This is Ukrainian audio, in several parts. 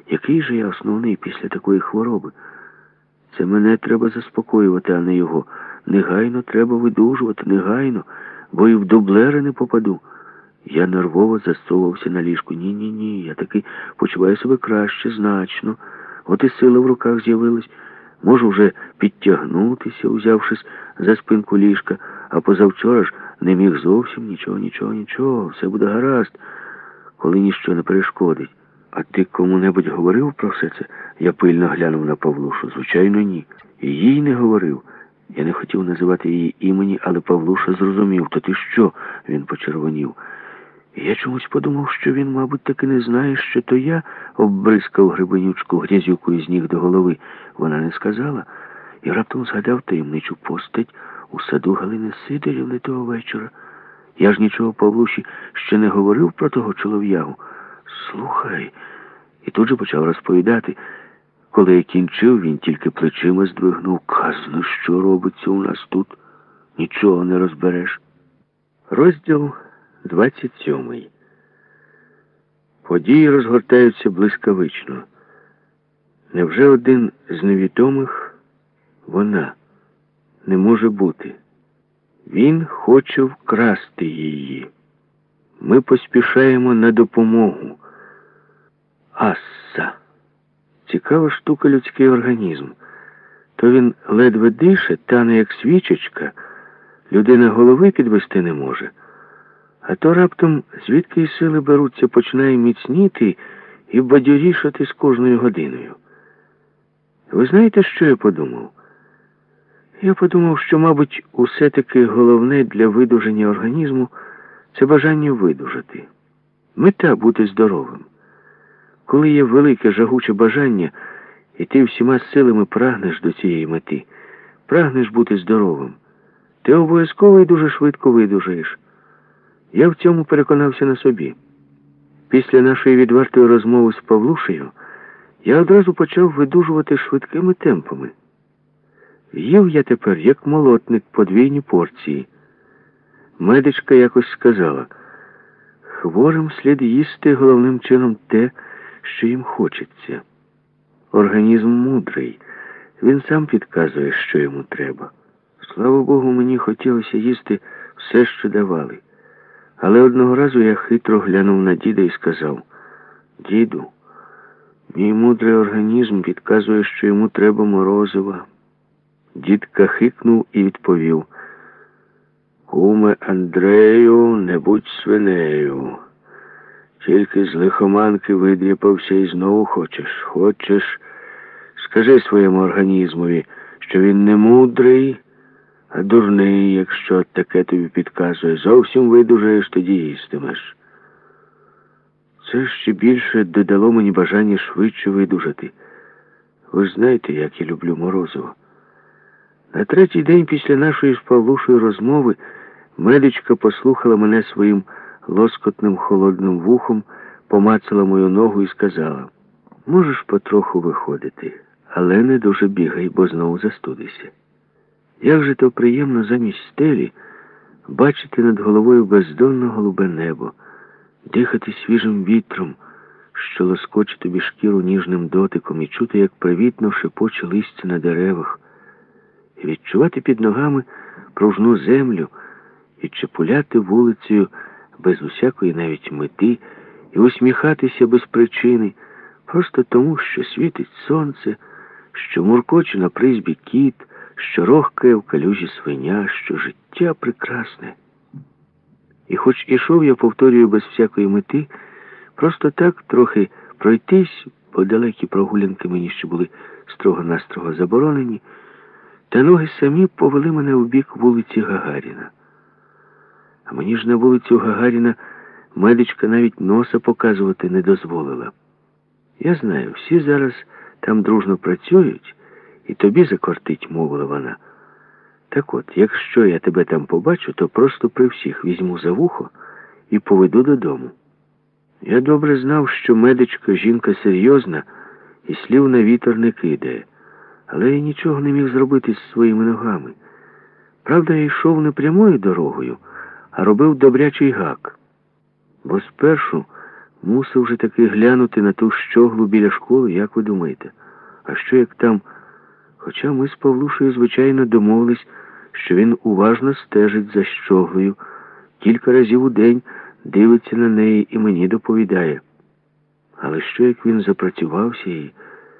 Який же я основний після такої хвороби? Це мене треба заспокоювати, а не його. Негайно треба видужувати, негайно, бо і в дублери не попаду. Я нервово засовувався на ліжку. Ні, я таки почуваю себе краще, значно. От і сила в руках з'явилась. Можу вже підтягнутися, узявшись за спинку ліжка, а позавчора ж не міг зовсім нічого, все буде гаразд, коли ніщо не перешкодить. А ти кому-небудь говорив про все це? Я пильно глянув на Павлушу. Звичайно, ні. І їй не говорив. Я не хотів називати її імені, але Павлуша зрозумів. То ти що? Він почервонів. І я чомусь подумав, що він, мабуть, таки не знає, що то я оббризкав гребенючку грязюкою з ніг до голови. Вона не сказала. І раптом згадав таємничу постать у саду Галини Сидорівни того вечора. Я ж нічого Павлуші ще не говорив про того чолов'ягу. Слухай. І тут же почав розповідати. Коли я кінчив, він тільки плечима здвигнув. Казно, що робиться у нас тут? Нічого не розбереш. Розділ 27. Події розгортаються блискавично. Невже один з невідомих вона не може бути? Він хоче вкрасти її. Ми поспішаємо на допомогу. Асса. Цікава штука людський організм. То він ледве дише, тане як свічечка, людина голови підвести не може. А то раптом, звідки й сили беруться, починає міцніти і бадьорішати з кожною годиною. Ви знаєте, що я подумав? Я подумав, що, мабуть, усе-таки головне для видужання організму – це бажання видужати. Мета – бути здоровим. Коли є велике жагуче бажання, і ти всіма силами прагнеш до цієї мети, прагнеш бути здоровим, ти обов'язково і дуже швидко видужаєш. Я в цьому переконався на собі. Після нашої відвертої розмови з Павлушею я одразу почав видужувати швидкими темпами. Їв я тепер, як молотник, подвійні порції. Медичка якось сказала, хворим слід їсти головним чином те, що їм хочеться. Організм мудрий, він сам підказує, що йому треба. Слава Богу, мені хотілося їсти все, що давали. Але одного разу я хитро глянув на діда і сказав, діду, мій мудрий організм підказує, що йому треба морозива. Дід кахикнув і відповів, куме Андрею, не будь свинею. Тільки з лихоманки видріпався і знову хочеш. Скажи своєму організмові, що він не мудрий, а дурний, якщо таке тобі підказує. Зовсім видужаєш, тоді їстимеш. Це ще більше додало мені бажання швидше видужати. Ви ж знаєте, як я люблю морозиво. На третій день після нашої з Павлушею розмови медичка послухала мене своїм лоскотним холодним вухом, помацала мою ногу і сказала, можеш потроху виходити, але не дуже бігай, бо знову застудишся. Як же то приємно замість стелі бачити над головою бездонне голубе небо, дихати свіжим вітром, що лоскоче тобі шкіру ніжним дотиком, і чути, як привітно шепоче листя на деревах, і відчувати під ногами пружну землю, і чепуляти вулицею без усякої навіть мети, і усміхатися без причини, просто тому, що світить сонце, що муркоче на призбі кіт, що рохкає в калюжі свиня, що життя прекрасне. І хоч ішов я, повторюю, без всякої мети, просто так трохи пройтись, бо далекі прогулянки мені ще були строго-настрого заборонені, та ноги самі повели мене у бік вулиці Гагаріна. А мені ж на вулицю Гагаріна медичка навіть носа показувати не дозволила. Я знаю, всі зараз там дружно працюють, і тобі закортить, мовила вона. Так от, якщо я тебе там побачу, то просто при всіх візьму за вухо і поведу додому. Я добре знав, що медичка жінка серйозна і слів на вітер не кидає, але я нічого не міг зробити з своїми ногами. Правда, я йшов не прямою дорогою, а робив добрячий гак. Бо спершу Мусив же таки глянути на ту щоглу біля школи, як ви думаєте? А що як там? Хоча ми з Павлушею, звичайно, домовились, що він уважно стежить за щоглою, кілька разів у день дивиться на неї і мені доповідає. Але що як він запрацювався і...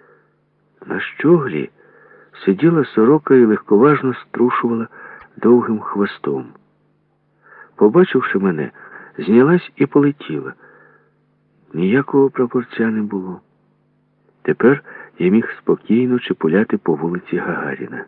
На щоглі сиділа сорока і легковажно струшувала довгим хвостом. Побачивши мене, знялась і полетіла. Ніякого прапорця не було. Тепер я міг спокійно чепуляти по вулиці Гагаріна.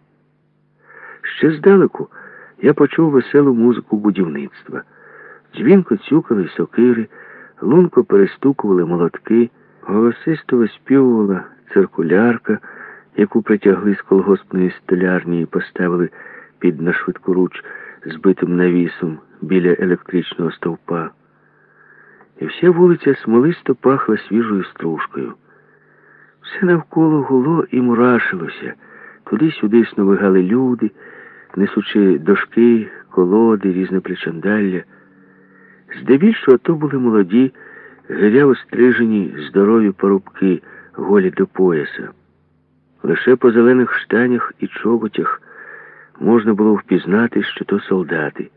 Ще здалеку я почув веселу музику будівництва. Дзвінко цюкали сокири, лунко перестукували молотки, голосисто виспівувала циркулярка, яку притягли з колгоспної столярні і поставили під нашвидкоруч збитим навісом біля електричного стовпа. І вся вулиця смолисто пахла свіжою стружкою. Все навколо гуло і мурашилося. Туди-сюди сновигали люди, несучи дошки, колоди, різне причандалля. Здебільшого то були молоді, гиряво стрижені, здорові парубки, голі до пояса. Лише по зелених штанях і чоботях можна було впізнати, що то солдати.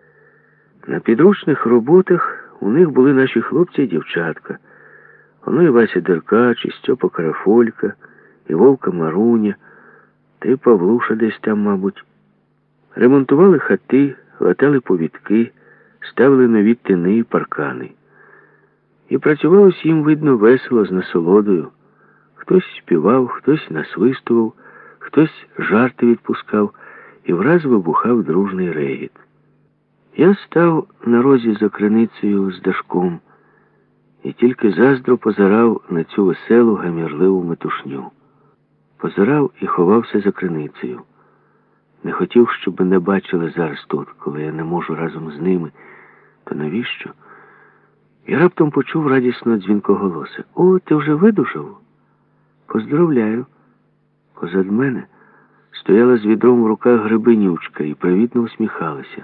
На підручних роботах у них були наші хлопці і дівчатка. Воно і Вася Деркач, і Стьопа Карафолька, і Вовка Маруня, та й Павлуша десь там, мабуть. Ремонтували хати, латали повідки, ставили нові тини і паркани. І працювалось їм, видно, весело, з насолодою. Хтось співав, хтось насвистував, хтось жарти відпускав, і враз вибухав дружний регіт. Я став на розі за криницею з Дашком і тільки заздро позирав на цю веселу, гамірливу метушню. Позирав і ховався за криницею. Не хотів, щоб мене бачили зараз тут, коли я не можу разом з ними. То навіщо? І раптом почув радісно дзвінкоголосе. «О, ти вже видужав? Поздравляю!» Позад мене стояла з відром в руках Гребенючка і привітно усміхалася.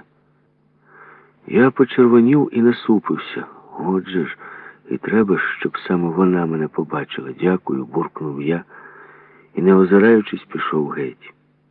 Я почервонів і насупився. Отже ж, і треба, щоб саме вона мене побачила. «Дякую», — буркнув я і, не озираючись, пішов геть.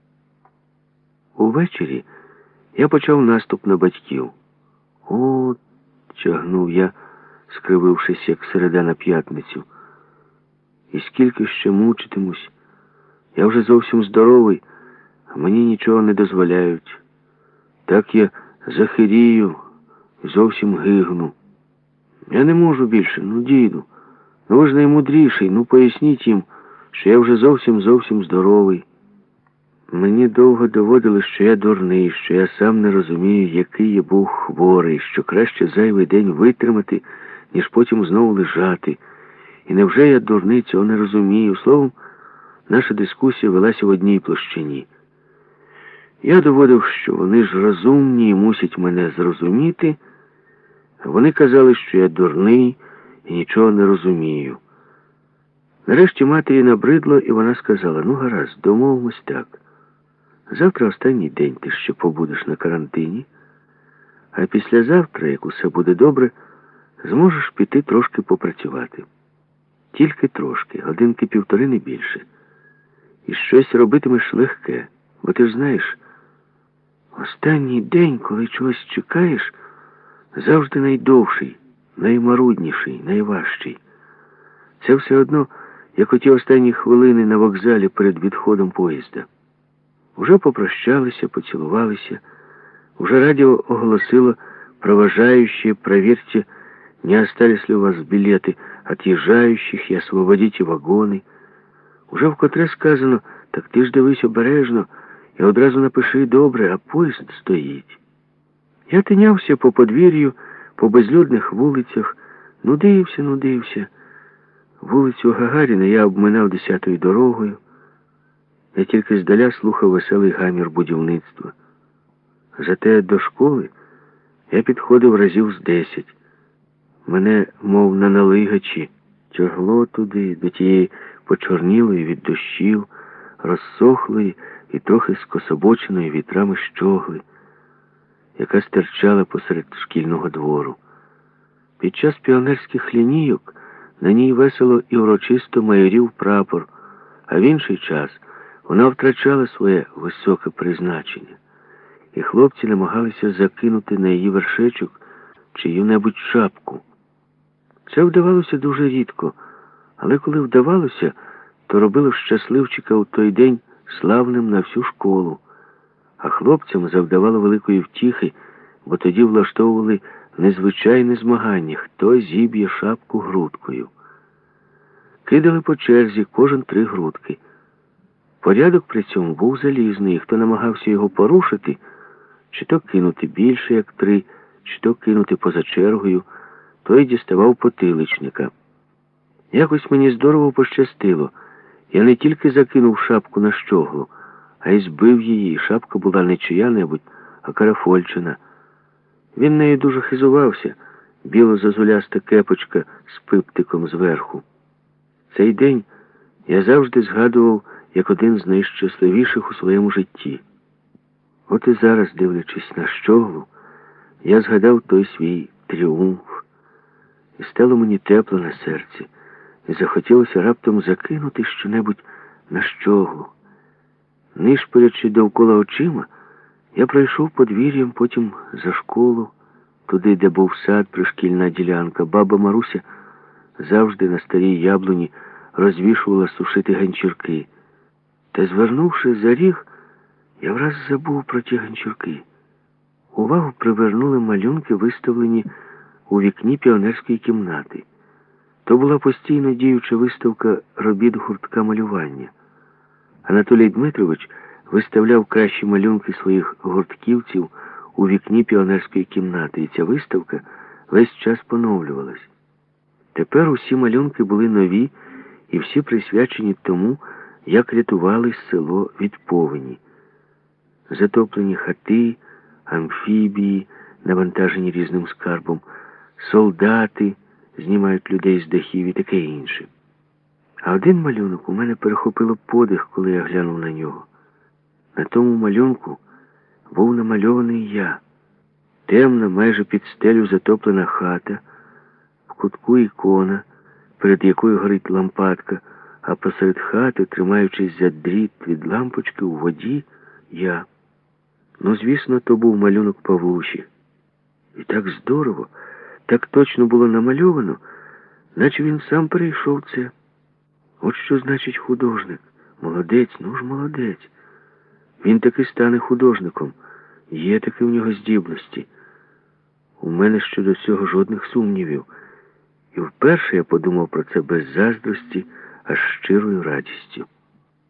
Увечері я почав наступ на батьків. «О!» — тягнув я, скривившись, як середа на п'ятницю. «І скільки ще мучитимусь? Я вже зовсім здоровий, а мені нічого не дозволяють. Так я захирію і зовсім гигну. Я не можу більше, діду. Ви ж наймудріший, поясніть їм, що я вже зовсім здоровий. Мені довго доводили, що я дурний, що я сам не розумію, який я був хворий, що краще зайвий день витримати, ніж потім знову лежати. І невже я дурний, цього не розумію? Словом, наша дискусія велася в одній площині. Я доводив, що вони ж розумні і мусять мене зрозуміти, а вони казали, що я дурний і нічого не розумію. Нарешті матері набридло, і вона сказала: гаразд, домовимось так. Завтра останній день ти ще побудеш на карантині, а післязавтра, як усе буде добре, зможеш піти трошки попрацювати. Тільки трошки, годинки-півтори, не більше. І щось робитимеш легке, бо ти ж знаєш, останній день, коли чогось чекаєш, завжди найдовший, наймарудніший, найважчий. Це все одно, як оті останні хвилини на вокзалі перед відходом поїзда. Уже попрощалися, поцілувалися, уже радіо оголосило: «Провожающие, проверьте, не остались ли у вас билеты отъезжающих и освободите вагони». Уже вкотре сказано: «Так ти ж дивись обережно і одразу напиши добре, а поїзд стоїть». Я тинявся по подвір'ю, по безлюдних вулицях, нудився. Вулицю Гагаріна я обминав 10-ю дорогою. Я тільки здаля слухав веселий гамір будівництва. Зате до школи я підходив разів з 10. Мене, мов на налигачі, тягло туди, до тієї почорнілої від дощів, розсохлої і трохи скособоченої вітрами щогли, яка стирчала посеред шкільного двору. Під час піонерських лінійок на ній весело і урочисто майорів прапор, а в інший час вона втрачала своє високе призначення, і хлопці намагалися закинути на її вершечок чию-небудь шапку. Це вдавалося дуже рідко, але коли вдавалося, то робило щасливчика у той день славним на всю школу, а хлопцям завдавало великої втіхи, бо тоді влаштовували незвичайне змагання, хто зіб'є шапку грудкою. Кидали по черзі кожен 3 грудки. Порядок при цьому був залізний, і хто намагався його порушити, чи то кинути більше, як 3, чи то кинути поза чергою, той діставав потиличника. Якось мені здорово пощастило. Я не тільки закинув шапку на щоглу, а й збив її. Шапка була не чия-небудь, а Карафольчина. Він нею дуже хизувався, біло-зозуляста кепочка з пиптиком зверху. Цей день я завжди згадував як один з найщасливіших у своєму житті. От і зараз, дивлячись на щоглу, я згадав той свій тріумф. І стало мені тепло на серці, і захотілося раптом закинути щонебудь на щоглу. Нишпорячи довкола очима, я пройшов подвір'ям, потім за школу, туди, де був сад, пришкільна ділянка. Баба Маруся завжди на старій яблуні розвішувала сушити ганчірки. Та, звернувши за ріг, я враз забув про ті ганчірки. Увагу привернули малюнки, виставлені у вікні піонерської кімнати. То була постійно діюча виставка робіт гуртка малювання. Анатолій Дмитрович виставляв кращі малюнки своїх гуртківців у вікні піонерської кімнати, і ця виставка весь час поновлювалась. Тепер усі малюнки були нові, і всі присвячені тому, як рятували село від повені. Затоплені хати, амфібії, навантажені різним скарбом, солдати знімають людей з дахів і таке інше. А один малюнок у мене перехопило подих, коли я глянув на нього. На тому малюнку був намальований я. Темна, майже під стелю затоплена хата, в кутку ікона, перед якою горить лампадка, а посеред хати, тримаючись за дріт від лампочки у воді, я. Ну, звісно, то був малюнок Павлуші. І так здорово, так точно було намальовано, наче він сам перейшов це. От що значить художник. Молодець, ну ж молодець. Він таки стане художником. Є таки в нього здібності. У мене щодо цього жодних сумнівів. І вперше я подумав про це без заздрості, а з щирою радістю.